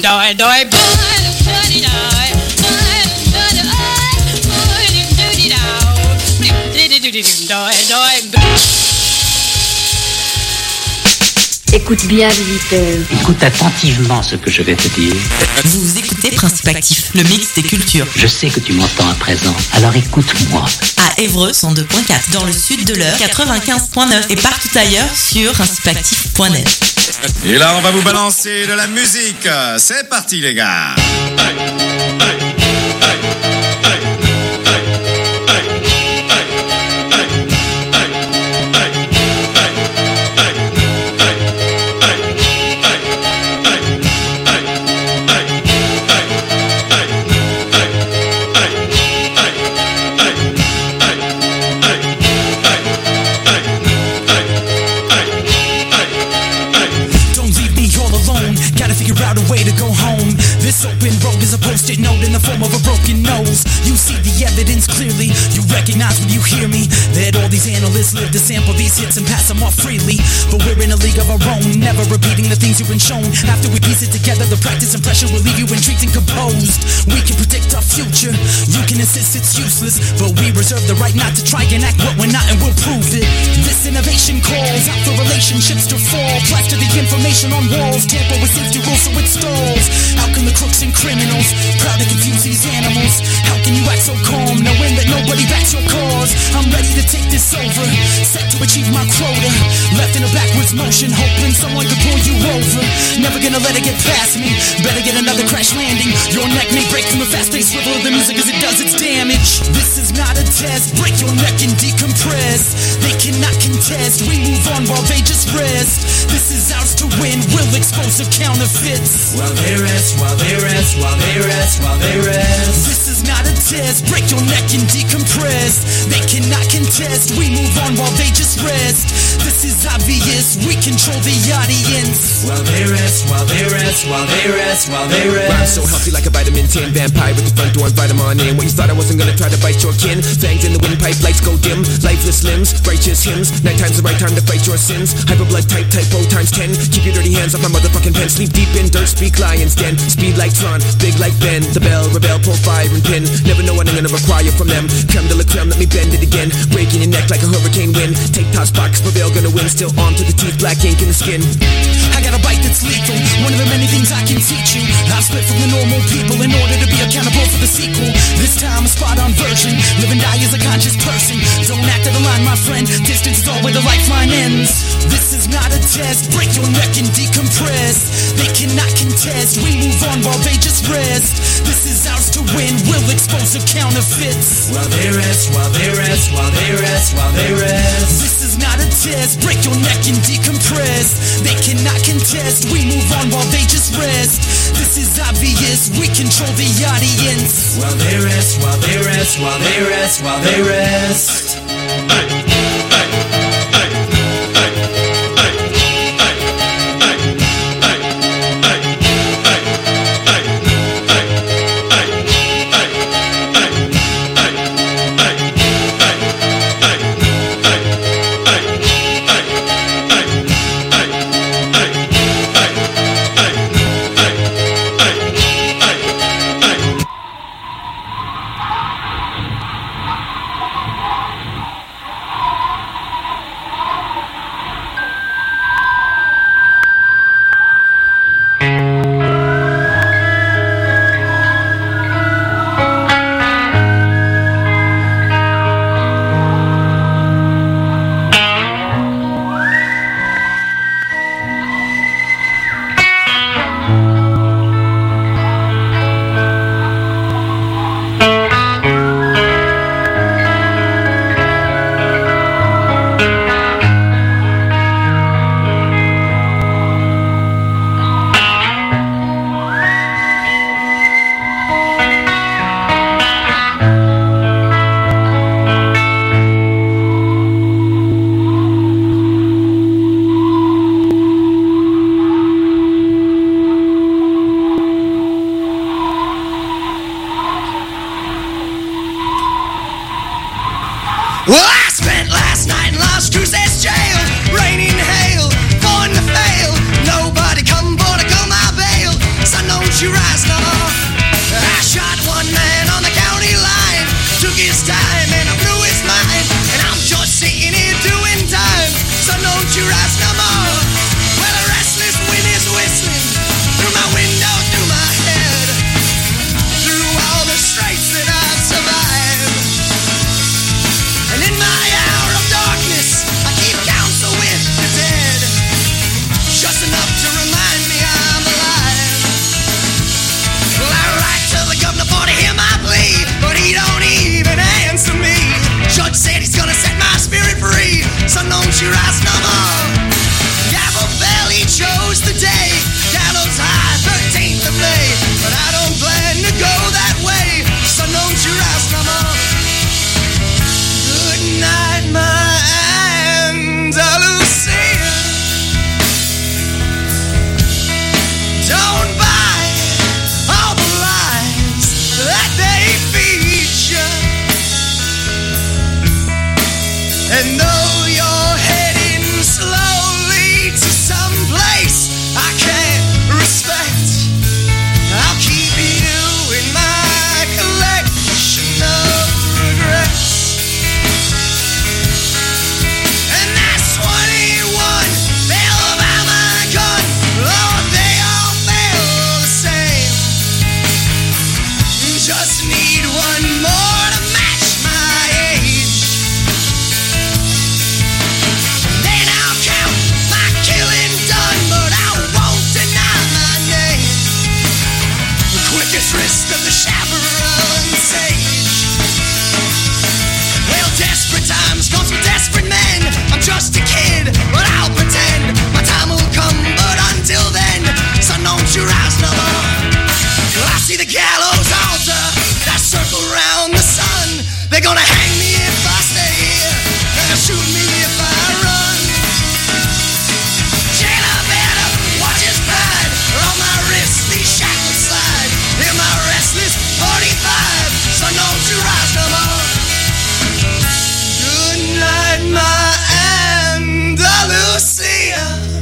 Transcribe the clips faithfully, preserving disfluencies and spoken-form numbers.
Écoute bien, visiteur. Écoute attentivement ce que je vais te dire. Vous écoutez Principe Actif, le mix des cultures. Je sais que tu m'entends à présent, alors écoute-moi. À Évreux, cent deux point quatre, dans le sud de l'Eure, quatre-vingt-quinze point neuf et partout ailleurs sur principe actif point net. Et là, on va vous balancer de la musique. C'est parti, les gars. This open road is a post-it note in the form of a broken nose. You see the evidence clearly, you recognize when you hear me that all these analysts live to sample these hits and pass them off freely. But we're in a league of our own, never repeating the things you've been shown. After we piece it together, the practice and pressure will leave you intrigued and composed. We can predict our future, you can insist it's useless, but we reserve the right not to try and act what we're not, and we'll prove it. This innovation calls out for relationships to fall, plaster the information on walls, tamper with safety rules so it stalls. How can the crooks and criminals proud to confuse these animals? How can you act so calm knowing that nobody backs your cause? I'm ready to take this over, set to achieve my quota, left in a backwards motion, hoping someone could pull you over. Never gonna let it get past me, better get another crash landing. Your neck may break from the fast-paced swivel of the music as it does its damage. This is not a test, break your neck and decompress. They cannot contest, we move on while they just rest. This is ours to win, we'll expose the counterfeits. While they rest, while they rest, while they rest, while they rest. This is not a test, break your neck and decompress. They cannot contest, we move on while they just rest. This is obvious, we control the audience. While they rest, while they rest, while they rest, while they rest. Rhyme so healthy like a vitamin ten vampire with the front door, invite them on in. What you thought I wasn't gonna try to bite your kin? Fangs in the windpipe, lights go dim, lifeless limbs, righteous hymns. Nighttime's the right time to fight your sins. Hyper blood type, typo times ten. Keep your dirty hands off my motherfucking pen. Sleep deep in dirt, speak lion's den. Speed like Tron, big like Ben. The bell, rebel, pull fire and pin. Never know what I'm gonna require from them. Creme de la creme, let me bend it again. Breaking your neck like a hurricane wind. Take toss box, prevail, gonna win. Still armed to the teeth, black ink in the skin. I got a bite that's lethal, one of the many things I can teach you. I've split from the normal people in order to be accountable for the sequel. This time a spot-on version, live and die as a conscious person. Don't act out of line, my friend, distance is all where the lifeline ends. This is not a test, break your neck and decompress. They cannot contest, we move on while they just rest. This is ours to win, we'll expose the counterfeits. While they rest, while they rest, while they rest, while they rest. This is not a test, break your neck and decompress. They cannot contest, we move on while they just rest. This is obvious, we control the audience. While they rest, while they rest, while they rest, while they rest. Hey, hey, hey. Well, I spent last night in Las Cruces jail. Rain and hail, going to fail. Nobody come but to come my bail. Son, don't you They're gonna hang me if I stay here, and shoot me if I run. Jailer better watch his pride, or on my wrist these shackles slide. Hear my restless forty-five, so don't you rise no more. Good night, my Andalusia.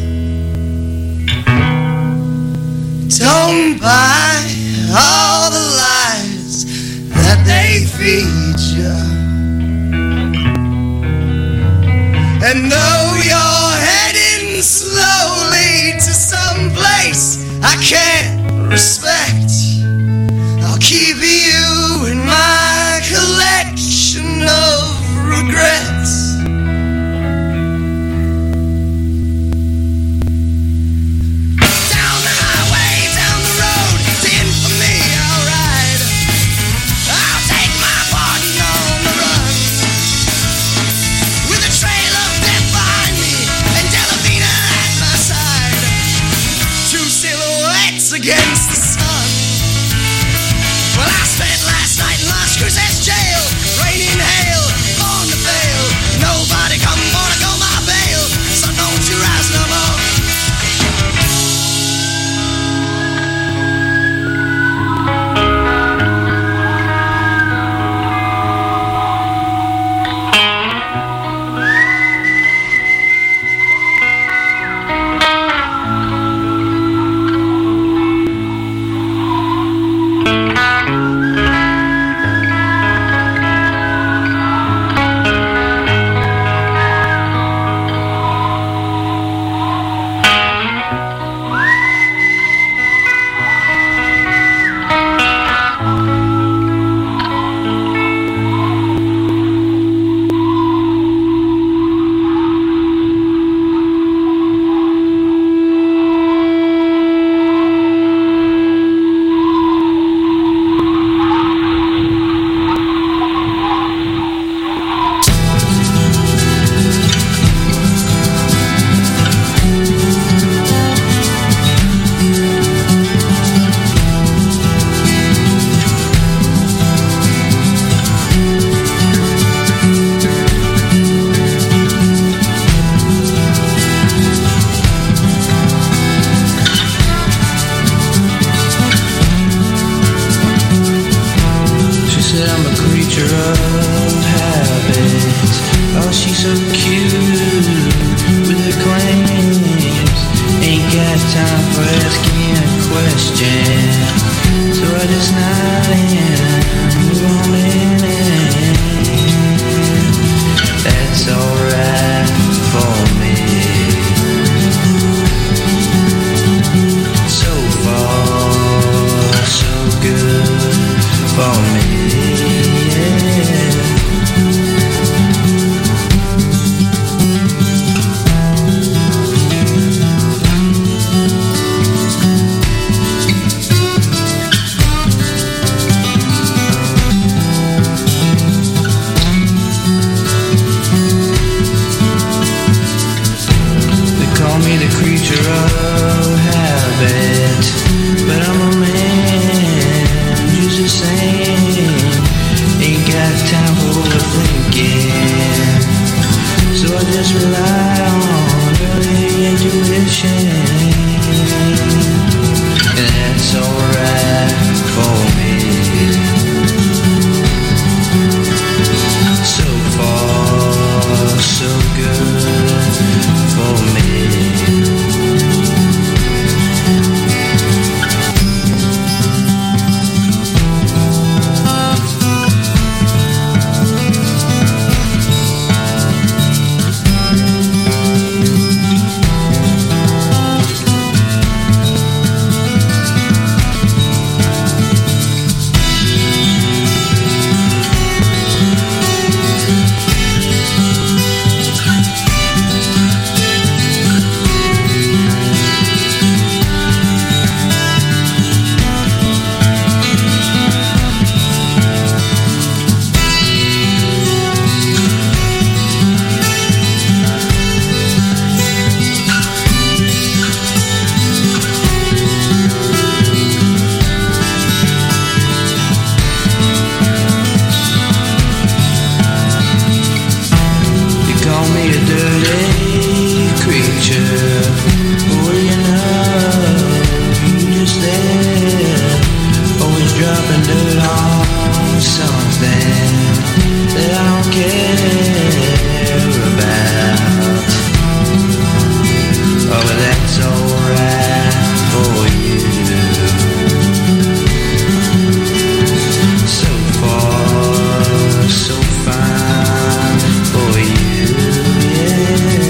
Don't buy all the lies that they feed you. And though you're heading slowly to some place I can't respect, I'll keep you in my collection of regrets. Against the sun. Well, I spent last night in Las Cruces jail, raining hail, born to fail. Nobody come gonna go my bail, so don't you rise no more. care about. Oh, well, that's alright for you. So far, so fine for you, yeah.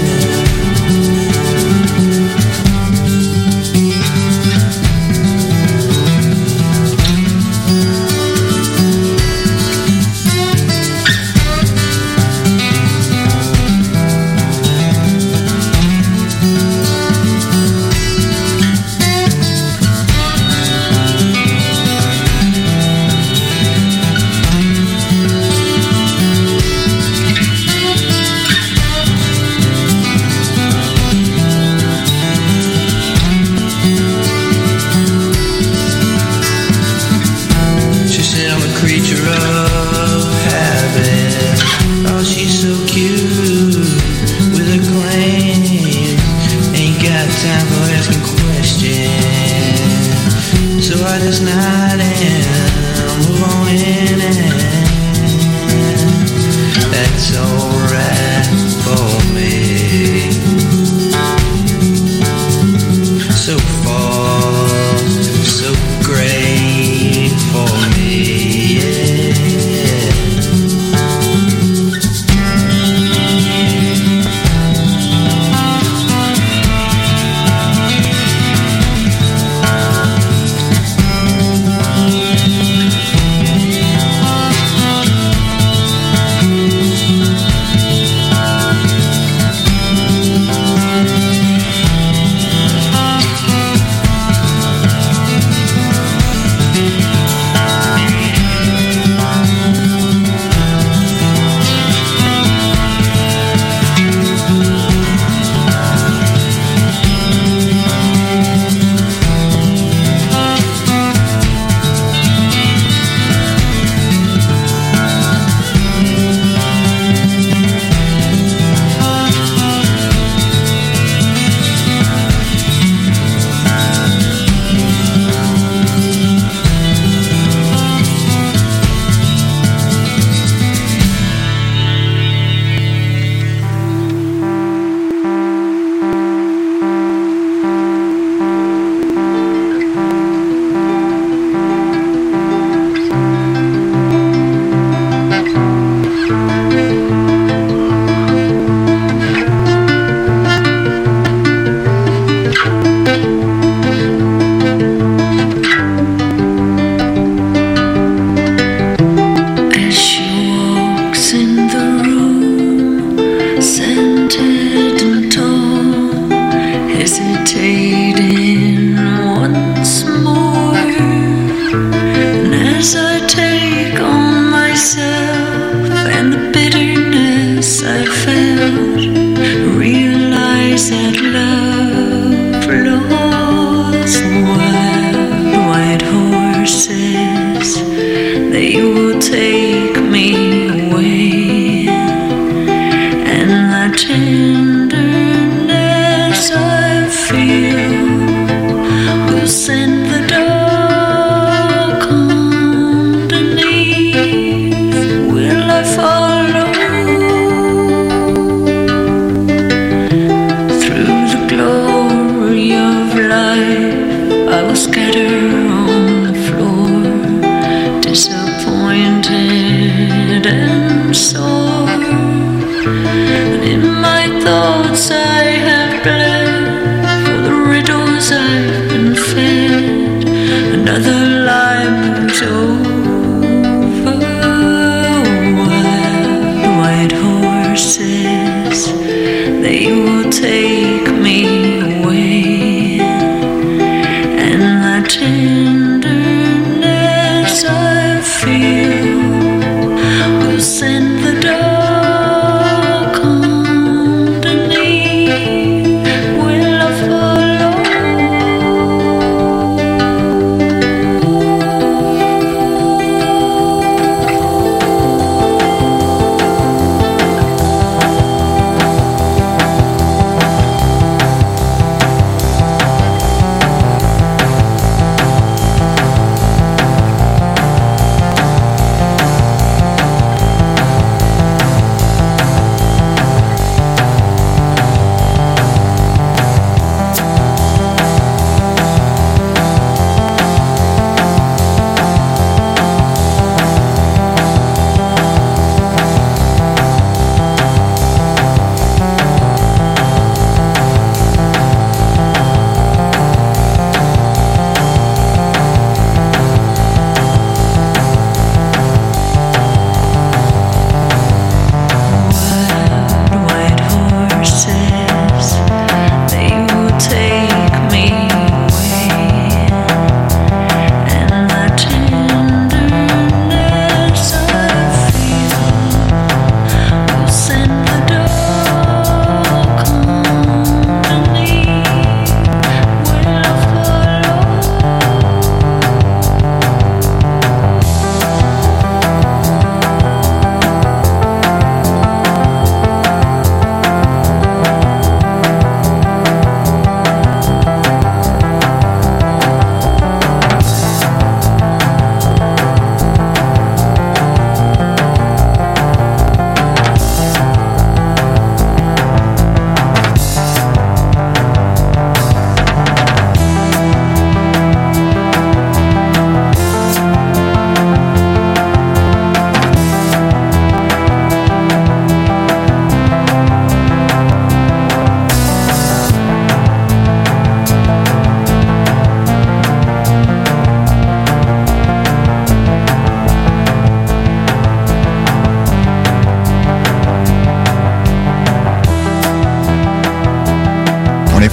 Tenderness I feel will send the dark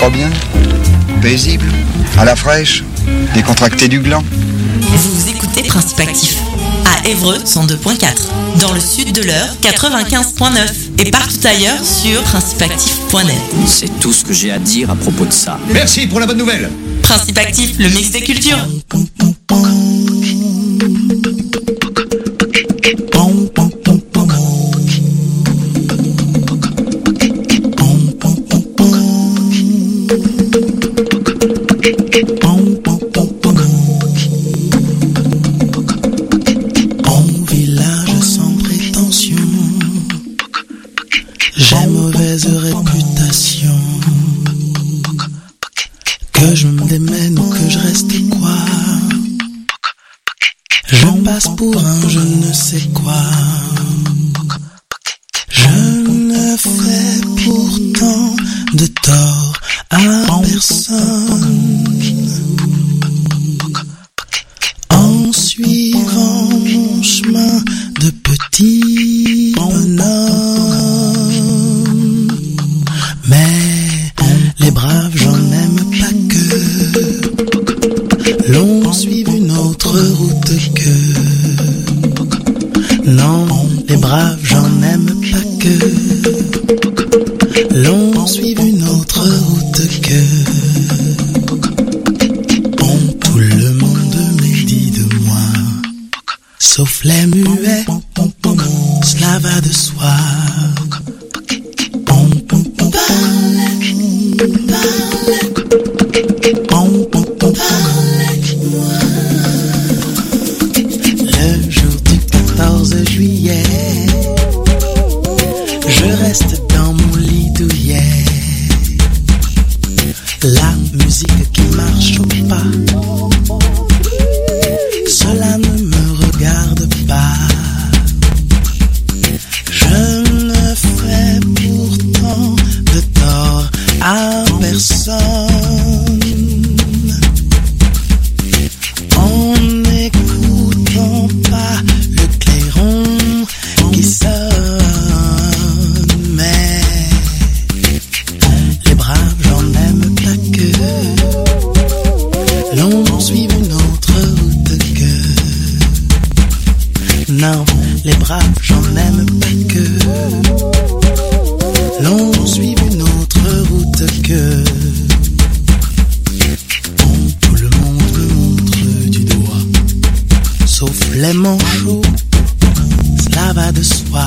pas bien? Paisible? À la fraîche? Décontracté du gland? Vous écoutez Principe Actif à Évreux cent deux point quatre, dans le sud de l'Eure quatre-vingt-quinze point neuf et partout ailleurs sur principe actif point net. C'est tout ce que j'ai à dire à propos de ça. Merci pour la bonne nouvelle. Principe Actif, le mix des cultures. J'ai mauvaise réputation. Que je me démène ou que je reste quoi, je passe pour un je ne sais quoi. Je ne fais pourtant de tort à personne en suivant mon chemin de petit bonhomme. Mais les braves, j'en aime pas que l'on suive une autre route que. Non, les braves, j'en aime pas que l'on suive une autre route que. Bon, tout le monde me dit de moi, sauf les muets, cela va de soi. Le jour du quatorze juillet, je reste dans mon lit douillet. La musique qui marche au pas, cela ne me regarde pas. Je ne fais pourtant de tort à personne en n'écoutant pas le clairon qui sonne. Mais les braves, j'en aime pas que l'on suive une autre route que. Non, les braves, j'en aime pas que l'on suive une autre route que. Tout le monde me montre du doigt, sauf les manchots, cela va de soi.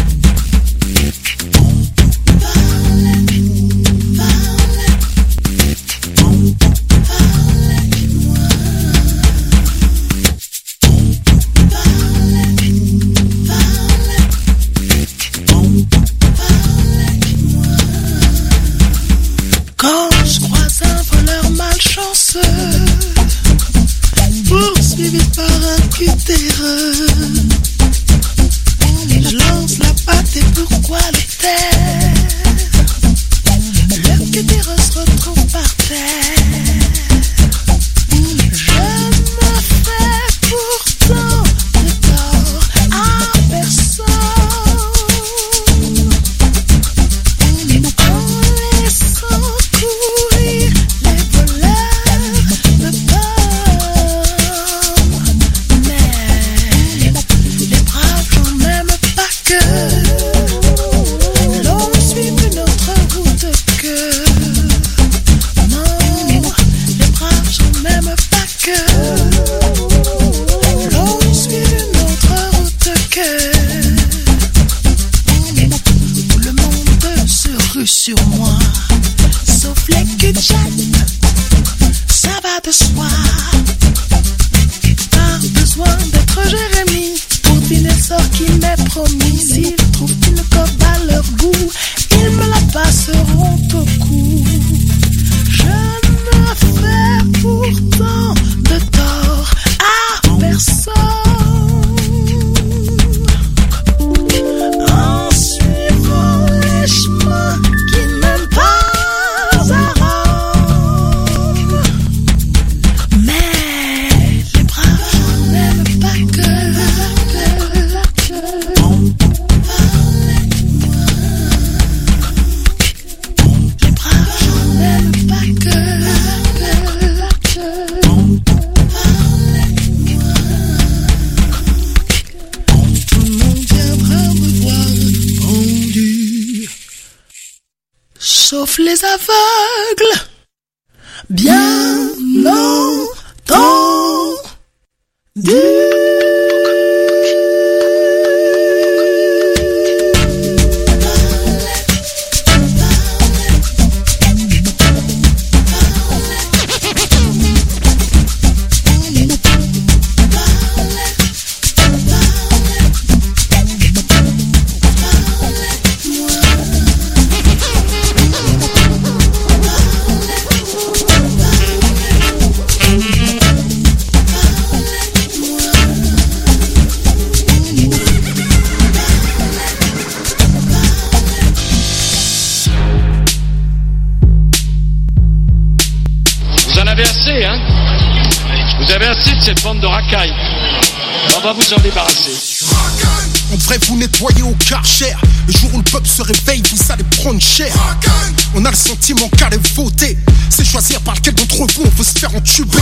Quand je croise un voleur malchanceux, poursuivi par un cutéreux, je lance la patte et pourquoi le taire? Le cutéreux se retrouve par terre. Je ne fais pourtant de tort à personne en laissant courir les voleurs de peur. Mais les braves, j'en aime pas que l'on suive une autre route que. Non, les braves, j'en aime pas que l'on suive une autre route que. Tout le monde se rue sur moi, sauf les cul-de-jatte, ça va de soi. Pas besoin d'être Jérémie pour deviner le sort qui m'est promis. S'ils trouvent une cope à leur goût, ils me la passeront au cou. Je ne fais pourtant de tort à personne en suivant les chemins qui mènent pas à Rome. Mais les braves, j'en aime pas que. Les braves, j'en aime pas sauf les aveugles. Bien longtemps. Du Vous avez assez de cette bande de racailles. On va vous en débarrasser. On devrait vous nettoyer au Karcher. Le jour où le peuple se réveille, vous allez prendre cher. On a le sentiment qu'aller voter, c'est choisir par lequel d'entre vous on veut se faire entuber.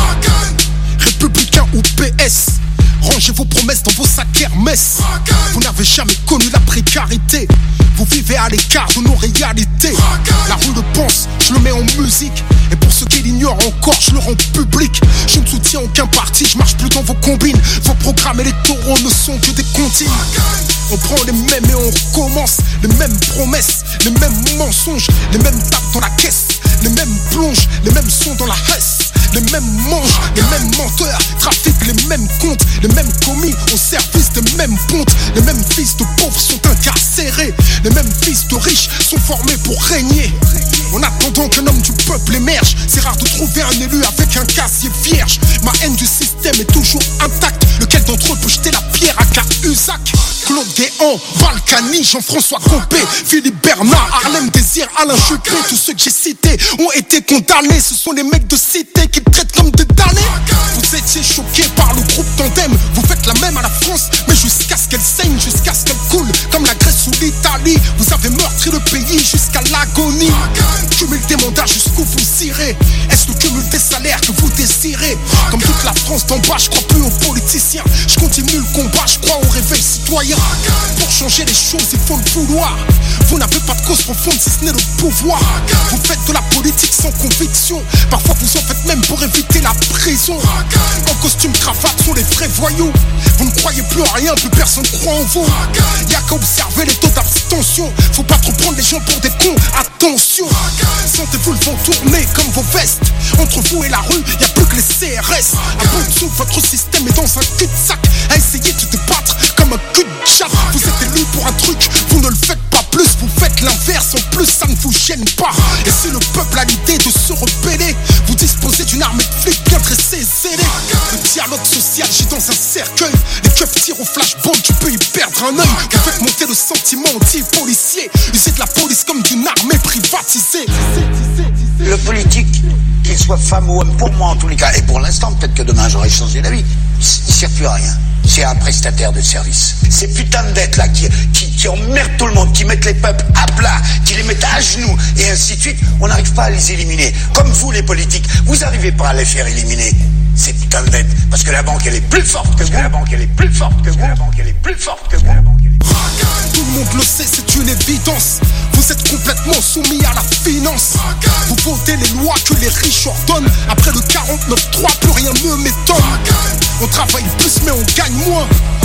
Républicain ou P S, rangez vos promesses dans vos sacs Hermès. Vous n'avez jamais connu la précarité. Vous vivez à l'écart de nos réalités. La rue le pense, je le mets en musique. Et pour ceux qui l'ignorent encore, je le rends public. Je ne soutiens aucun parti, je marche plus dans vos combines. Vos programmes électoraux ne sont que des comptines. On prend les mêmes et on recommence. Les mêmes promesses, les mêmes mensonges. Les mêmes tapes dans la caisse, les mêmes plonges, les mêmes sons dans la hesse. Les mêmes mangent, les mêmes menteurs, trafiquent les mêmes comptes, les mêmes commis au service des mêmes pontes. Les mêmes fils de pauvres sont incarcérés, les mêmes fils de riches sont formés pour régner. En attendant qu'un homme du peuple émerge, c'est rare de trouver un élu avec un casier vierge. Ma haine du système est toujours intacte. Lequel d'entre eux peut jeter la pierre à Cahuzac? Claude Guéant, Balkany, Jean-François Copé, Philippe Bernard, Harlem Désir, Alain Juppé. Tous ceux que j'ai cités ont été condamnés. Ce sont les mecs de cité qui traitent comme des damnés. Vous étiez choqués par le groupe Tandem. Vous faites la même à la France, mais jusqu'à ce qu'elle saigne, jusqu'à ce qu'elle coule, comme la Grèce ou l'Italie. Vous avez meurtri le pays jusqu'à l'agonie. Cumul des mandats jusqu'où vous irez. Est-ce le cumul des salaires que vous désirez? Comme toute la France d'en bas, je crois plus aux politiciens. Je continue le combat, je crois au réveil citoyen. Pour changer les choses, il faut le vouloir. Vous n'avez pas de cause profonde si ce n'est le pouvoir. Vous faites de la politique sans conviction. Parfois vous en faites même pour éviter la prison. En costume cravate sont les vrais voyous. Vous ne croyez plus en rien, plus personne croit en vous. Y'a qu'à observer les taux d'abstention. Faut pas trop prendre les gens pour des cons, attention. Sentez-vous le vent tourner comme vos vestes. Entre vous et la rue, y'a plus que les C R S. À bout de souffle, votre système est dans un cul-de-sac. À essayer de se débattre comme un cul-de-chat. Vous êtes élu pour un truc, vous ne le faites pas plus. Vous faites l'inverse, en plus ça ne vous gêne pas. Et si le peuple a l'idée de se rebeller, vous disposez d'une armée de flics bien dressée et zélée. Le dialogue social gît dans un cercueil. Les keufs tirent au flashball, tu peux y perdre un œil. Vous faites monter le sentiment anti-policier. Usez de la police comme d'une armée privatisée. Le politique, qu'il soit femme ou homme, pour moi en tous les cas, et pour l'instant, peut-être que demain j'aurai changé d'avis, il ne sert plus à rien. C'est un prestataire de service. Ces putains de dettes là qui, qui, qui emmerdent tout le monde, qui mettent les peuples à plat, qui les mettent à genoux, et ainsi de suite, on n'arrive pas à les éliminer. Comme vous les politiques, vous n'arrivez pas à les faire éliminer. Ces putains de dettes. Parce que la banque elle est plus forte que vous. La banque elle est plus forte que vous. La banque elle est plus forte que vous. Tout le monde le sait, c'est une évidence. Vous êtes complètement soumis à la finance. Vous votez les lois que les riches ordonnent. Après le quarante-neuf trois, plus rien ne m'étonne. On travaille plus mais on gagne moins.